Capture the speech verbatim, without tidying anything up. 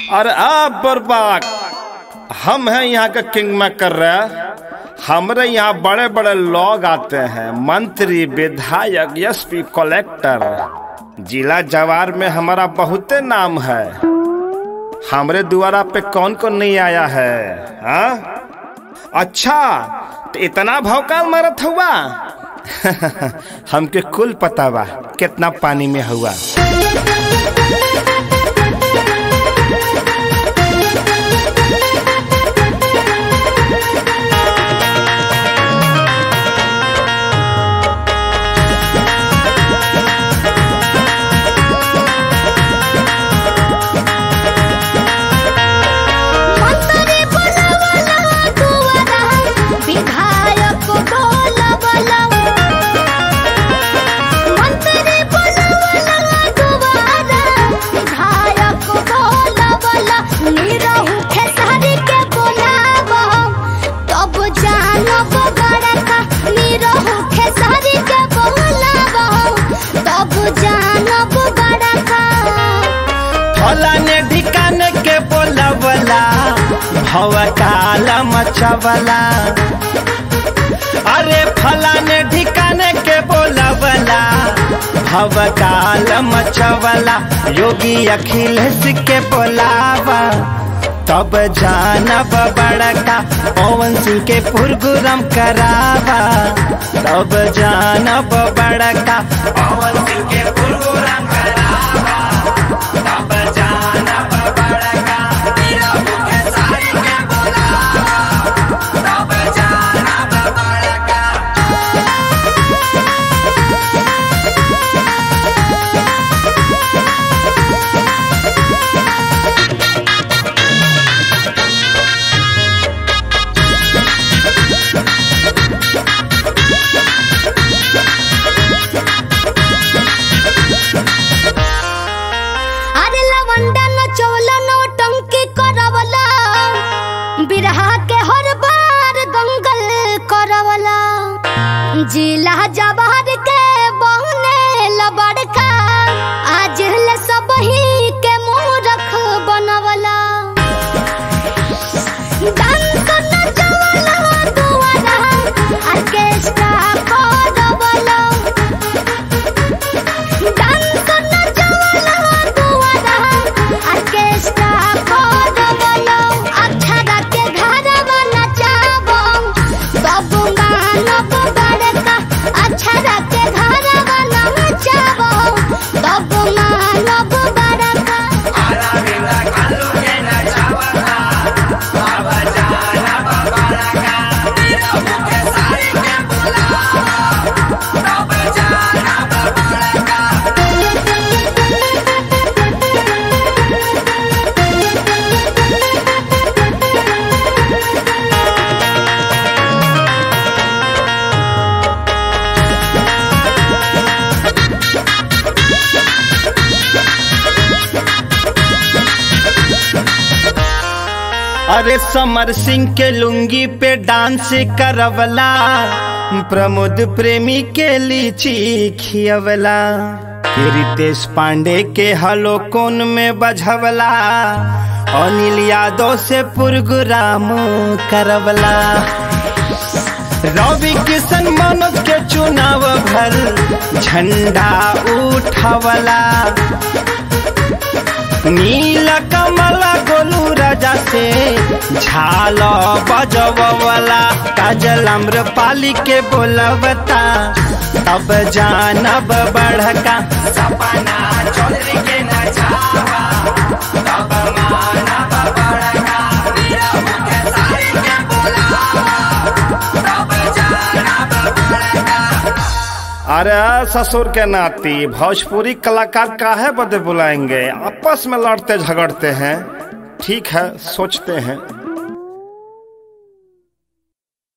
अरे आप बर्बाद, हम हैं यहाँ का किंग मेकर रहे। हमारे यहाँ बड़े बड़े लोग आते हैं, मंत्री, विधायक, एसपी, कलेक्टर। जिला जवार में हमारा बहुत नाम है। हमारे द्वारा पे कौन कौन नहीं आया है? हाँ अच्छा, तो इतना भौकाल मारत हुआ। हमके कुल पता बा कितना पानी में हुआ। फलाने ठिकाने के बोलावला हवा काला मचावला। अरे फलाने ठिकाने के बोलावला हवा काला मचावला। योगी अखिलेश के बोलावा तब जानब बड़का। पवन सिंह के प्रोग्राम करावा तब जानब बड़का। पवन सिंह के प्रोग्राम करावा तब जानब बड़का। तेरा मुखे सारी के बोलावा तब जानब बड़का। बिरहा के हर बार दंगल करवला। जिला जवार के बहने लबड़का आज ले सब ही के मूर्ख बनवला। डांस नचवला दुआरा ऑर्केस्ट्रा करवला। डांस नचवला दुआरा ऑर्केस्ट्रा करवला। अरे समर सिंह के लुंगी पे डांस करवला। प्रमोद प्रेमी के लीची खियवला। रितेश पांडे के हलो कोन में बजवला। अनिल यादव से प्रोग्राम करवला। रवि किशन मनोज के चुनाव भर झंडा उठावला। नील कमल गोलू राजा से झाल बजवला। काजल आम्रपाली के बोलवता तब जानब बड़का। सपना चौधरी के नचावा तब मानब बड़का। मेरा मुखे सारी के बोलावा तब जानब बड़का। अरे ससुर के नाती, भोजपुरी कलाकार काहे बदे बुलाएंगे? आपस में लड़ते झगड़ते हैं। ठीक है, सोचते हैं।